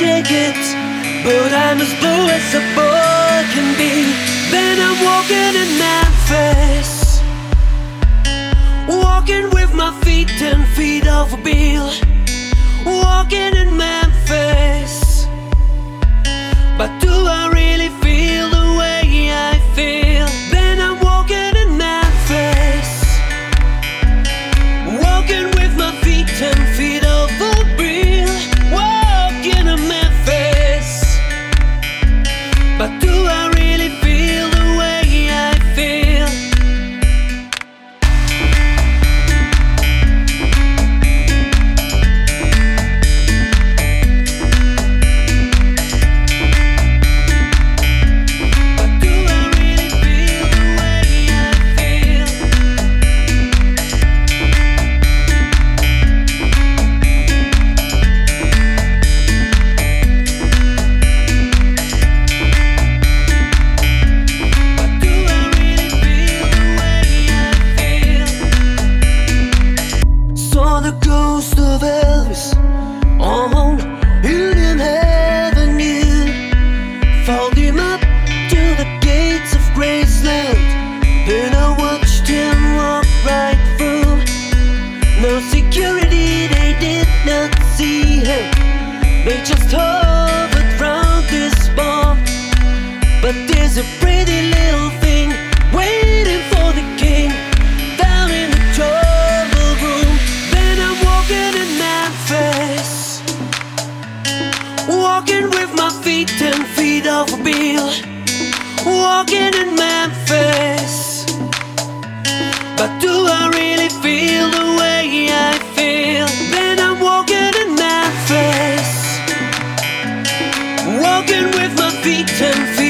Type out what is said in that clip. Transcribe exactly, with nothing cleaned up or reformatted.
take it, but I'm as blue as a boy can be. Then I'm walking in Memphis, walking with my feet ten feet off a bill, walking in Memphis. But do I really feel the way I feel? Then I'm walking in Memphis, walking with my feet ten feet off a bill, walking in Memphis. But do I really feel the way I feel? The ghost of Elvis on Union Avenue, followed him up to the gates of Graceland. Then I watched him walk right through. No security, they did not see him. They just hovered round this bomb. But there's a pretty little thing waiting for the king down in the trouble room. Walking in Memphis, walking with my feet ten feet off a bill, walking in Memphis. But do I really feel the way I feel? Then I'm walking in Memphis, walking with my feet ten feet